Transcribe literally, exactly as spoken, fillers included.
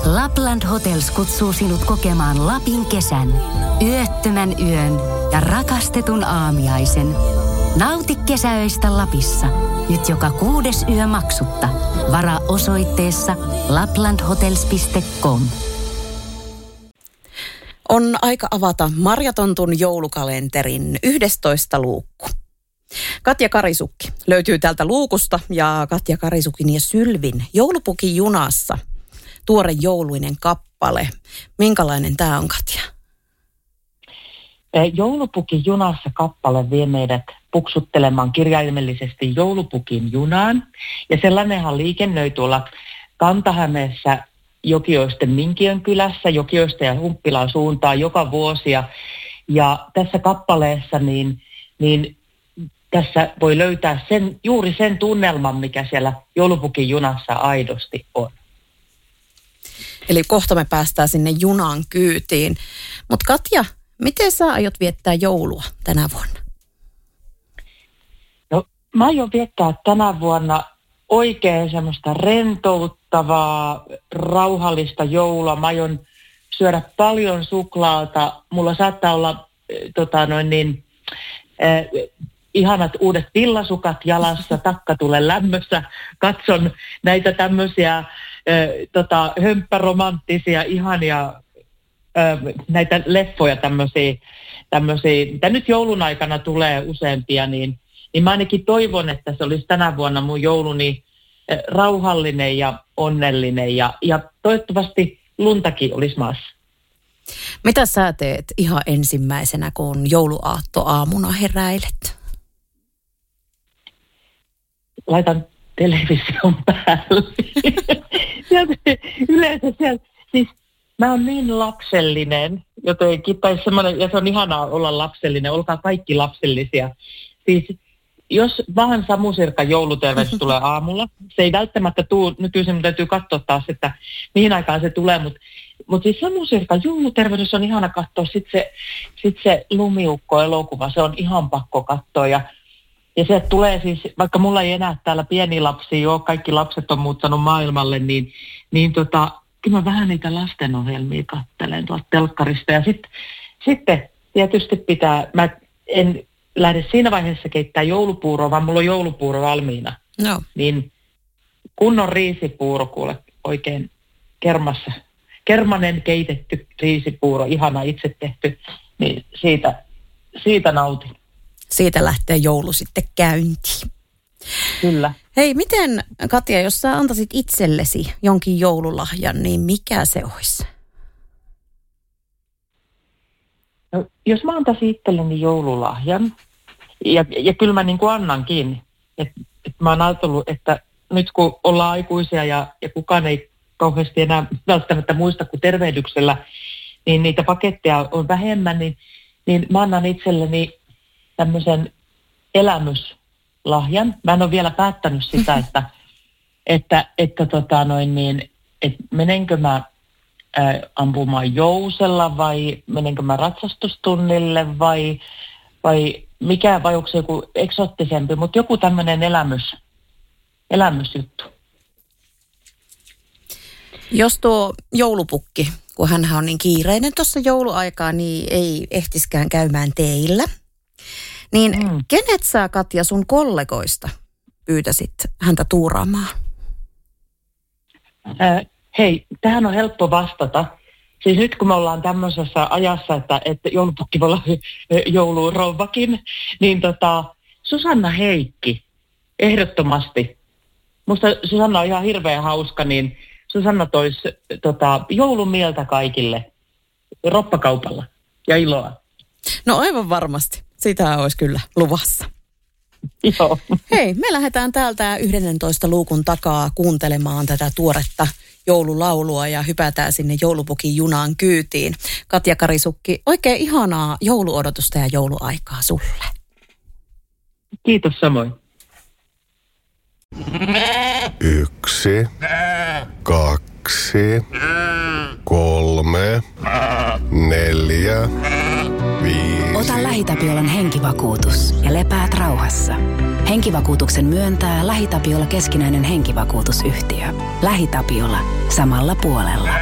Lapland Hotels kutsuu sinut kokemaan Lapin kesän, yöttömän yön ja rakastetun aamiaisen. Nauti kesäöistä Lapissa, nyt joka kuudes yö maksutta. Varaa osoitteessa lapland hotels piste com. On aika avata Marjatontun joulukalenterin yhdestoista luukku. Katja Karisukki löytyy täältä luukusta ja Katja Karisukin ja Sylvin Joulupukin junassa. Tuore jouluinen kappale. Minkälainen tämä on, Katja? Joulupukin junassa kappale vie meidät puksuttelemaan kirjaimellisesti joulupukin junaan. Ja sellainenhan liikennöi tuolla Kanta-Hämeessä Jokioisten Minkiön kylässä, Jokioista ja Humppilan suuntaan joka vuosi. Ja, ja tässä kappaleessa niin, niin tässä voi löytää sen, juuri sen tunnelman, mikä siellä joulupukin junassa aidosti on. Eli kohta me päästään sinne junan kyytiin. Mutta Katja, miten sä aiot viettää joulua tänä vuonna? No mä aion viettää tänä vuonna oikein semmoista rentouttavaa, rauhallista joulua. Mä aion syödä paljon suklaata. Mulla saattaa olla äh, tota noin niin, äh, ihanat uudet villasukat jalassa, takka tulee lämmössä. Katson näitä tämmöisiä äh, tota, hömppäromanttisia, ihania äh, näitä leffoja tämmöisiä, tämmöisiä, mitä nyt joulun aikana tulee useampia, niin Niin mä ainakin toivon, että se olisi tänä vuonna mun jouluni rauhallinen ja onnellinen ja, ja toivottavasti luntakin olisi maassa. Mitä sä teet ihan ensimmäisenä, kun jouluaattoaamuna heräilet? Laitan television päälle. Yleensä siellä, siis mä oon niin lapsellinen, jotenkin, tai semmoinen, ja se on ihanaa olla lapsellinen, olkaa kaikki lapsellisia. Siis jos vaan Samu Sirkan jouluterveys tulee aamulla, se ei välttämättä tule, nykyisin mun täytyy katsoa taas, että mihin aikaan se tulee, mutta mut siis Samu Sirkan jouluterveys on ihana katsoa, sitten se, sit se Lumiukko-elokuva, se on ihan pakko katsoa ja, ja se tulee siis, vaikka mulla ei enää täällä pieni lapsi ole, kaikki lapset on muuttanut maailmalle, niin, niin tota, kyllä mä vähän niitä lastenohjelmia katselen tuolta telkkarista ja sitten sit tietysti pitää, mä en lähde siinä vaiheessa keittää joulupuuroa, vaan mulla on joulupuuro valmiina. No. Niin kunnon riisipuuro, kuule, oikein kermassa. Kermanen keitetty riisipuuro, ihana itse tehty, niin siitä, siitä nautin. Siitä lähtee joulu sitten käyntiin. Kyllä. Hei, miten Katja, jos sä antaisit itsellesi jonkin joululahjan, niin mikä se olisi? No, jos mä antaisin itselleni joululahjan, ja, ja kyllä mä niin kuin annankin, että et mä oon ajatellut, että nyt kun ollaan aikuisia ja, ja kukaan ei kauheasti enää välttämättä muista kuin tervehdyksellä, niin niitä paketteja on vähemmän, niin, niin mä annan itselleni tämmöisen elämyslahjan. Mä en ole vielä päättänyt sitä, että, että, että tota noin niin, että menenkö mä ää, ampumaan jousella vai menenkö mä ratsastustunnille vai, vai mikä, vai onko se joku eksoottisempi, mutta joku tämmöinen elämys, elämysjuttu. Jos tuo joulupukki, kun hänhän on niin kiireinen tuossa jouluaikaa, niin ei ehtiskään käymään teillä. Niin mm. kenet sä, Katja, sun kollegoista pyytäisit häntä tuuraamaan? Äh, hei, tähän on helppo vastata. Siis nyt kun me ollaan tämmöisessä ajassa, että, että joulupukki voi olla joulurouvakin, niin tota, Susanna Heikki, ehdottomasti. Musta Susanna on ihan hirveän hauska, niin Susanna toisi tota, joulumieltä kaikille roppakaupalla ja iloa. No aivan varmasti. Sitä olisi kyllä luvassa. Joo. Hei, me lähdetään täältä yhdentoista luukun takaa kuuntelemaan tätä tuoretta joululaulua ja hypätään sinne joulupukin junaan kyytiin. Katja Karisukki, oikein ihanaa jouluodotusta ja jouluaikaa sulle. Kiitos samoin. Yksi, kaksi, kolme, neljä, viisi. Ota LähiTapiolan henkivakuutus ja lepäät rauhassa. Henkivakuutuksen myöntää LähiTapiola keskinäinen henkivakuutusyhtiö. LähiTapiola. Samalla puolella.